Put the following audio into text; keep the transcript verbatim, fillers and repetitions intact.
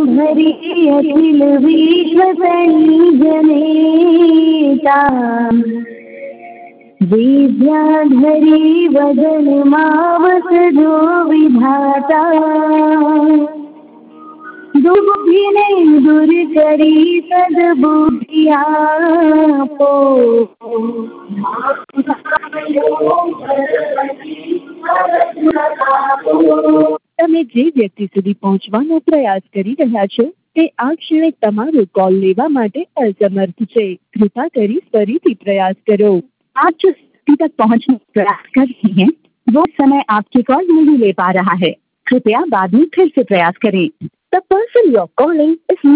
हरि अखिल विश्व जनेता विद्याधरी वदन मावस जो विधाता दुर्भिने दूर करी सद्बुद्धि आपो। તમે જે વ્યક્તિ સુધી પહોંચવાનો પ્રયાસ કરી રહ્યા છો તે આ ક્ષણે તમારો કોલ લેવા માટે અસમર્થ છે। कृपा કરી ફરીથી પ્રયાસ કરો। आप जिस व्यक्ति तक पहुंचने का प्रयास कर रहे हैं वो समय आपकी कॉल नहीं ले पा रहा है। कृपया बाद में फिर से प्रयास करें। The person you are calling is